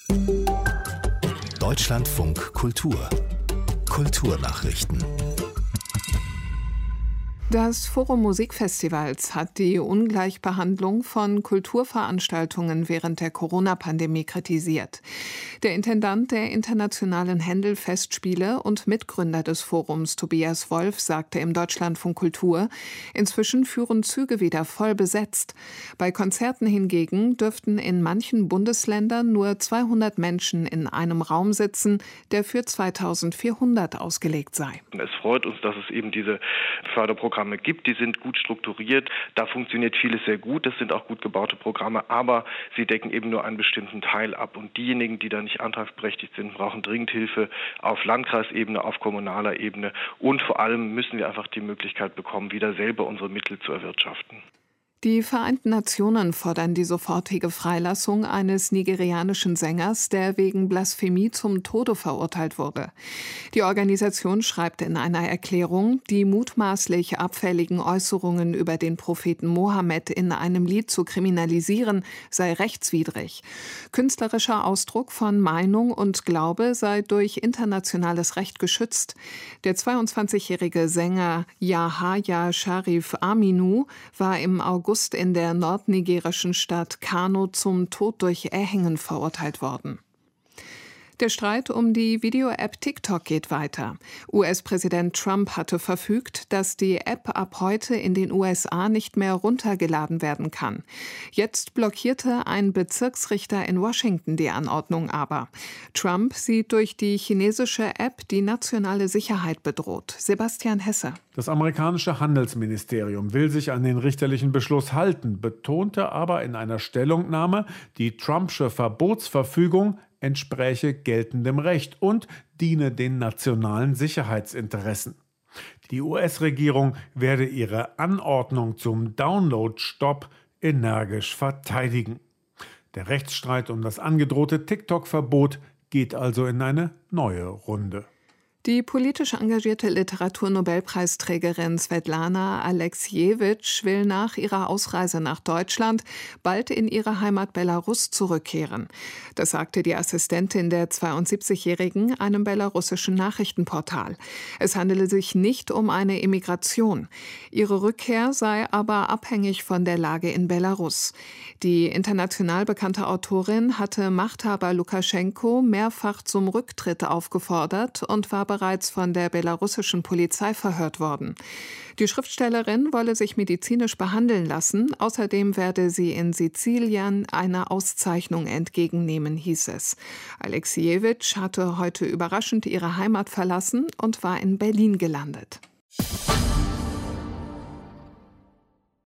Deutschlandfunk Kultur. Kulturnachrichten. Das Forum Musikfestivals hat die Ungleichbehandlung von Kulturveranstaltungen während der Corona-Pandemie kritisiert. Der Intendant der Internationalen Händel-Festspiele und Mitgründer des Forums, Tobias Wolf, sagte im Deutschlandfunk Kultur, inzwischen führen Züge wieder voll besetzt. Bei Konzerten hingegen dürften in manchen Bundesländern nur 200 Menschen in einem Raum sitzen, der für 2400 ausgelegt sei. Es freut uns, dass es eben diese Förderprogramme gibt, die sind gut strukturiert, da funktioniert vieles sehr gut, das sind auch gut gebaute Programme, aber sie decken eben nur einen bestimmten Teil ab und diejenigen, die da nicht antragsberechtigt sind, brauchen dringend Hilfe auf Landkreisebene, auf kommunaler Ebene und vor allem müssen wir einfach die Möglichkeit bekommen, wieder selber unsere Mittel zu erwirtschaften. Die Vereinten Nationen fordern die sofortige Freilassung eines nigerianischen Sängers, der wegen Blasphemie zum Tode verurteilt wurde. Die Organisation schreibt in einer Erklärung, die mutmaßlich abfälligen Äußerungen über den Propheten Mohammed in einem Lied zu kriminalisieren, sei rechtswidrig. Künstlerischer Ausdruck von Meinung und Glaube sei durch internationales Recht geschützt. Der 22-jährige Sänger Yahaya Sharif Aminu war im August in der nordnigerischen Stadt Kano zum Tod durch Erhängen verurteilt worden. Der Streit um die Video-App TikTok geht weiter. US-Präsident Trump hatte verfügt, dass die App ab heute in den USA nicht mehr runtergeladen werden kann. Jetzt blockierte ein Bezirksrichter in Washington die Anordnung aber. Trump sieht durch die chinesische App die nationale Sicherheit bedroht. Sebastian Hesse. Das amerikanische Handelsministerium will sich an den richterlichen Beschluss halten, betonte aber in einer Stellungnahme, die Trumpsche Verbotsverfügung entspräche geltendem Recht und diene den nationalen Sicherheitsinteressen. Die US-Regierung werde ihre Anordnung zum Download-Stopp energisch verteidigen. Der Rechtsstreit um das angedrohte TikTok-Verbot geht also in eine neue Runde. Die politisch engagierte Literaturnobelpreisträgerin Svetlana Aleksijewitsch will nach ihrer Ausreise nach Deutschland bald in ihre Heimat Belarus zurückkehren. Das sagte die Assistentin der 72-Jährigen einem belarussischen Nachrichtenportal. Es handele sich nicht um eine Emigration. Ihre Rückkehr sei aber abhängig von der Lage in Belarus. Die international bekannte Autorin hatte Machthaber Lukaschenko mehrfach zum Rücktritt aufgefordert und war bereits von der belarussischen Polizei verhört worden. Die Schriftstellerin wolle sich medizinisch behandeln lassen. Außerdem werde sie in Sizilien eine Auszeichnung entgegennehmen, hieß es. Aleksijewitsch hatte heute überraschend ihre Heimat verlassen und war in Berlin gelandet.